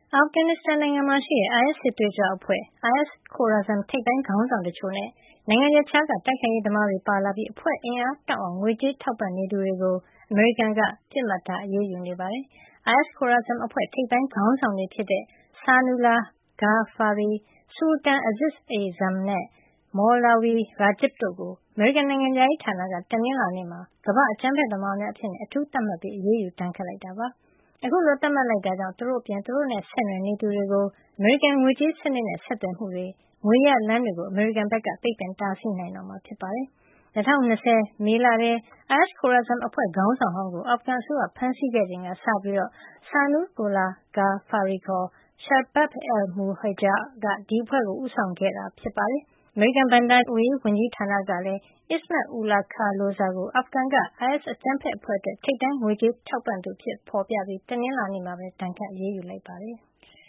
အာဖဂန်နစ္စတန်နိုင်ငံမှာရှိတဲ့ အိုင်အက်စ် စစ်သွေးကြွအဖွဲ့ IS Khorasan ထိပ်ပိုင်းခေါင်းဆောင်တချို့နဲ့ နိုင်ငံရပ်ခြားက တိုက်ခိုက်ရေးသမားတွေပါလာပြီး အဖွဲ့အင်အားတောင့်အောင် ငွေကြေးထောက်ပံ့နေသူတွေကို အမေရိကန်က ပစ်မှတ်ထား အရေးယူနေပါတယ်။ IS Khorasan အဖွဲ့ ထိပ်ပိုင်းခေါင်းဆောင်တွေဖြစ်တဲ့ Saunullah Ghaffari, Sultan Aziz Azam နဲ့ Maulawi Rajab တို့ကို အမေရိကန်နိုင်ငံခြားရေးဌာနက တနင်္လာနေ့မှာ ကမ္ဘာ့အကြမ်းဖက်သမားများအဖြစ် အထူးသတ်မှတ်ပြီး အရေးယူ ဒဏ်ခတ်လိုက်တာပါ။ အခုလို သတ်မှတ်လိုက်တာကြောင့် သူတို့အပြင် သူတို့နဲ့ဆက်နွယ်နေသူတွေကို အမေရိကန်ငွေကြေးစနစ်နဲ့ ဆက်သွယ်မှုတွေ၊ ငွေရလမ်းတွေကို အမေရိကန်ဘက်က ပိတ်ပင်တားဆီးနိုင်တော့မှာ ဖြစ်ပါတယ်။ ၂၀၂၀ မေလထဲ IS Khorasan အဖွဲ့ခေါင်းဆောင်ဟောင်းကို အာဖဂန်အစိုးရက ဖမ်းဆီးခဲ့ချိန်ကစပြီး Saunullah Ghaffari ခေါ် Sharbab al-Mujahid က ဒီအဖွဲ့ကို ဦးဆောင်ခဲ့တာ ဖြစ်ပါတယ်။ အမေရိကန် ဘဏ္ဍာရေးဝန်ကြီးဌာနကလည်း Ismat Ullah Khalilzad ကို အာဖဂန်က အိုင်အက်စ် အကြမ်းဖက်အဖွဲ့အတွက် ထိပ်တန်းငွေကြေးထောက်ပံ့သူအဖြစ် ဖော်ပြပြီး တနင်္လာနေ့မှာပဲ ဒဏ်ခတ်အရေးယူလိုက်ပါတယ်။